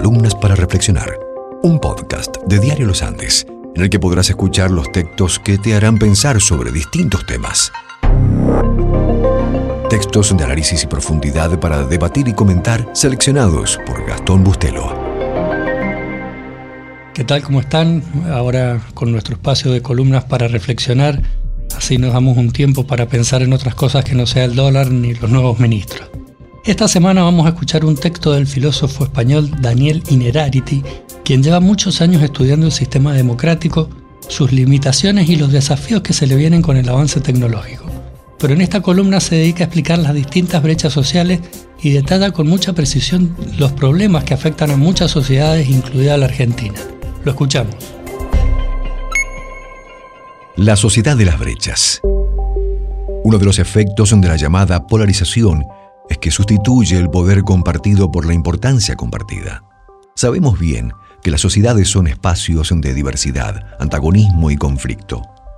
Columnas para Reflexionar, un podcast de Diario Los Andes, en el que podrás escuchar los textos que te harán pensar sobre distintos temas. Textos de análisis y profundidad para debatir y comentar, seleccionados por Gastón Bustelo. ¿Qué tal? ¿Cómo están? Ahora con nuestro espacio de columnas para reflexionar, así nos damos un tiempo para pensar en otras cosas que no sea el dólar ni los nuevos ministros. Esta semana vamos a escuchar un texto del filósofo español Daniel Innerarity, quien lleva muchos años estudiando el sistema democrático, sus limitaciones y los desafíos que se le vienen con el avance tecnológico. Pero en esta columna se dedica a explicar las distintas brechas sociales y detalla con mucha precisión los problemas que afectan a muchas sociedades, incluida la Argentina. Lo escuchamos. La sociedad de las brechas. Uno de los efectos de la llamada polarización es que sustituye el poder compartido por la importancia compartida. Sabemos bien que las sociedades son espacios de diversidad, antagonismo y conflicto.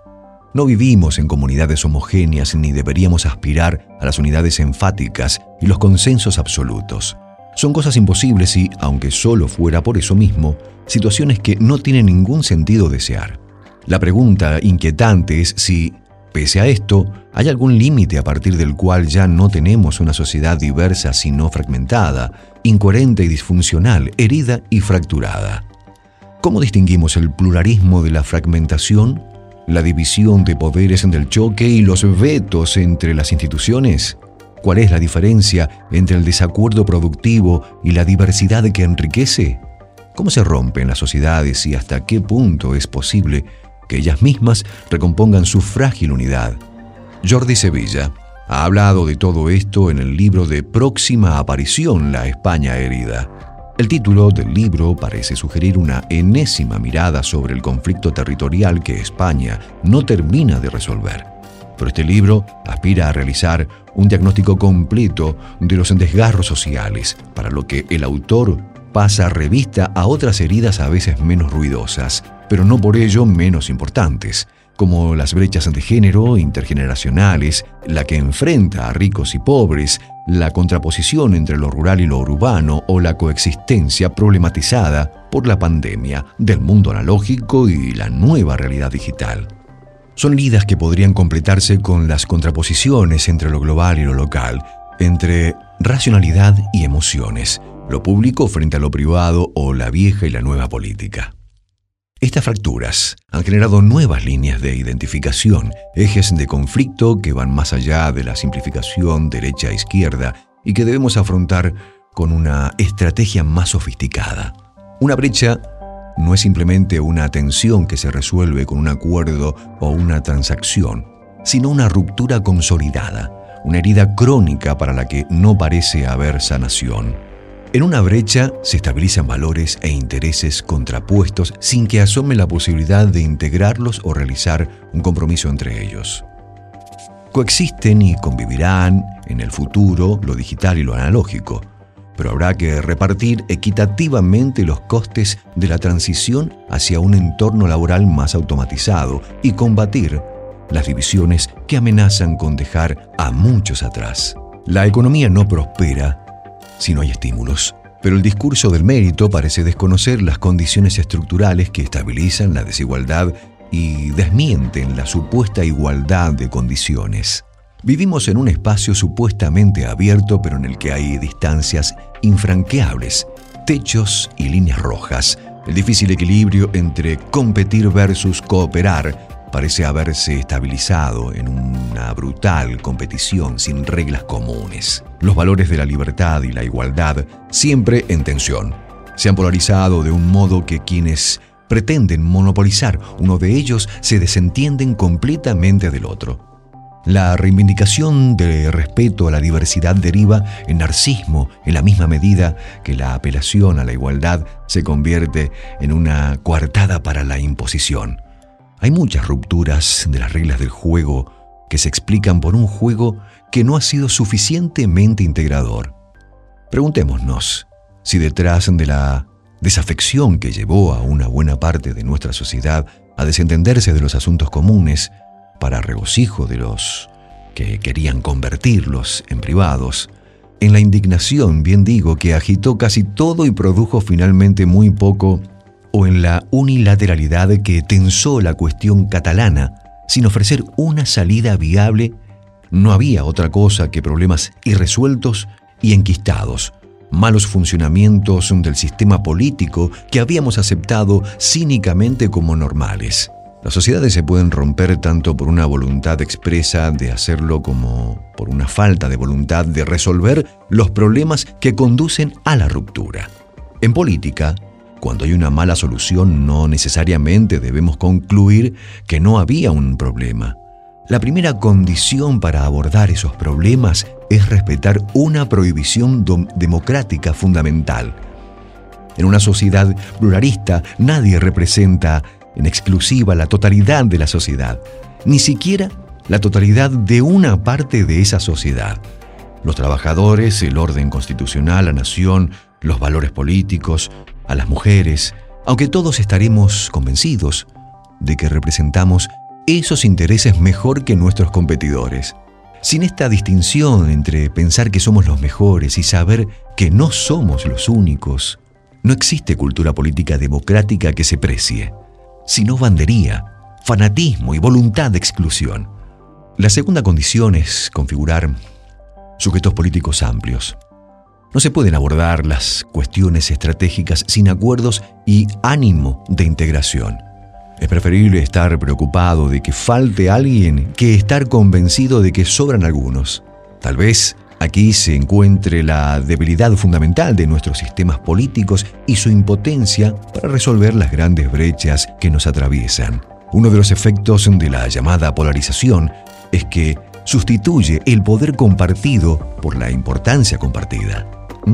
No vivimos en comunidades homogéneas ni deberíamos aspirar a las unidades enfáticas y los consensos absolutos. Son cosas imposibles y, aunque solo fuera por eso mismo, situaciones que no tienen ningún sentido desear. La pregunta inquietante es si, pese a esto, hay algún límite a partir del cual ya no tenemos una sociedad diversa sino fragmentada, incoherente y disfuncional, herida y fracturada. ¿Cómo distinguimos el pluralismo de la fragmentación, la división de poderes del choque y los vetos entre las instituciones? ¿Cuál es la diferencia entre el desacuerdo productivo y la diversidad que enriquece? ¿Cómo se rompen las sociedades y hasta qué punto es posible que ellas mismas recompongan su frágil unidad? Jordi Sevilla ha hablado de todo esto en el libro de Próxima Aparición, La España herida. El título del libro parece sugerir una enésima mirada sobre el conflicto territorial que España no termina de resolver. Pero este libro aspira a realizar un diagnóstico completo de los desgarros sociales, para lo que el autor pasa revista a otras heridas a veces menos ruidosas, pero no por ello menos importantes, como las brechas de género intergeneracionales, la que enfrenta a ricos y pobres, la contraposición entre lo rural y lo urbano o la coexistencia problematizada por la pandemia del mundo analógico y la nueva realidad digital. Son heridas que podrían completarse con las contraposiciones entre lo global y lo local, entre racionalidad y emociones, lo público frente a lo privado o la vieja y la nueva política. Estas fracturas han generado nuevas líneas de identificación, ejes de conflicto que van más allá de la simplificación derecha-izquierda y que debemos afrontar con una estrategia más sofisticada. Una brecha no es simplemente una tensión que se resuelve con un acuerdo o una transacción, sino una ruptura consolidada, una herida crónica para la que no parece haber sanación. En una brecha se estabilizan valores e intereses contrapuestos sin que asome la posibilidad de integrarlos o realizar un compromiso entre ellos. Coexisten y convivirán en el futuro lo digital y lo analógico, pero habrá que repartir equitativamente los costes de la transición hacia un entorno laboral más automatizado y combatir las divisiones que amenazan con dejar a muchos atrás. La economía no prospera si no hay estímulos, pero el discurso del mérito parece desconocer las condiciones estructurales que estabilizan la desigualdad y desmienten la supuesta igualdad de condiciones. Vivimos en un espacio supuestamente abierto, pero en el que hay distancias infranqueables, techos y líneas rojas. El difícil equilibrio entre competir versus cooperar parece haberse estabilizado en una brutal competición sin reglas comunes. Los valores de la libertad y la igualdad, siempre en tensión, se han polarizado de un modo que quienes pretenden monopolizar uno de ellos se desentienden completamente del otro. La reivindicación de respeto a la diversidad deriva en narcisismo en la misma medida que la apelación a la igualdad se convierte en una coartada para la imposición. Hay muchas rupturas de las reglas del juego que se explican por un juego que no ha sido suficientemente integrador. Preguntémonos si detrás de la desafección que llevó a una buena parte de nuestra sociedad a desentenderse de los asuntos comunes para regocijo de los que querían convertirlos en privados, en la indignación, bien digo, que agitó casi todo y produjo finalmente muy poco, o en la unilateralidad que tensó la cuestión catalana sin ofrecer una salida viable, no había otra cosa que problemas irresueltos y enquistados, malos funcionamientos del sistema político que habíamos aceptado cínicamente como normales. Las sociedades se pueden romper tanto por una voluntad expresa de hacerlo como por una falta de voluntad de resolver los problemas que conducen a la ruptura. En política, cuando hay una mala solución, no necesariamente debemos concluir que no había un problema. La primera condición para abordar esos problemas es respetar una prohibición democrática fundamental. En una sociedad pluralista, nadie representa en exclusiva la totalidad de la sociedad, ni siquiera la totalidad de una parte de esa sociedad. Los trabajadores, el orden constitucional, la nación, los valores políticos, a las mujeres, aunque todos estaremos convencidos de que representamos esos intereses mejor que nuestros competidores. Sin esta distinción entre pensar que somos los mejores y saber que no somos los únicos, no existe cultura política democrática que se precie, sino bandería, fanatismo y voluntad de exclusión. La segunda condición es configurar sujetos políticos amplios. No se pueden abordar las cuestiones estratégicas sin acuerdos y ánimo de integración. Es preferible estar preocupado de que falte alguien que estar convencido de que sobran algunos. Tal vez aquí se encuentre la debilidad fundamental de nuestros sistemas políticos y su impotencia para resolver las grandes brechas que nos atraviesan. Uno de los efectos de la llamada polarización es que sustituye el poder compartido por la importancia compartida.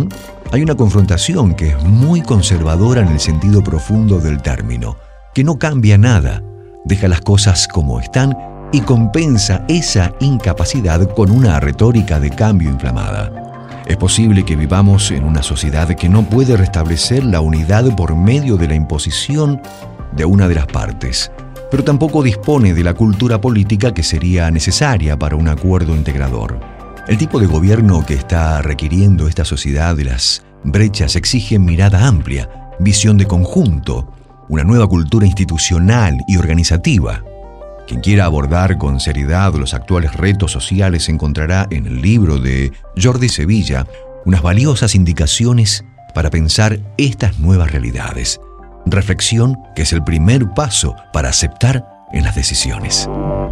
Hay una confrontación que es muy conservadora en el sentido profundo del término, que no cambia nada, deja las cosas como están y compensa esa incapacidad con una retórica de cambio inflamada. Es posible que vivamos en una sociedad que no puede restablecer la unidad por medio de la imposición de una de las partes, pero tampoco dispone de la cultura política que sería necesaria para un acuerdo integrador. El tipo de gobierno que está requiriendo esta sociedad de las brechas exige mirada amplia, visión de conjunto, una nueva cultura institucional y organizativa. Quien quiera abordar con seriedad los actuales retos sociales encontrará en el libro de Jordi Sevilla unas valiosas indicaciones para pensar estas nuevas realidades. Reflexión que es el primer paso para aceptar en las decisiones.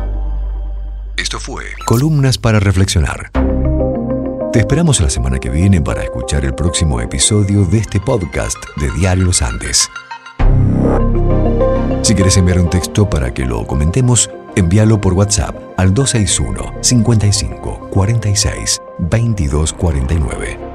Esto fue Columnas para Reflexionar. Te esperamos la semana que viene para escuchar el próximo episodio de este podcast de Diario Los Andes. Si quieres enviar un texto para que lo comentemos, envíalo por WhatsApp al 261 55 46 22 49.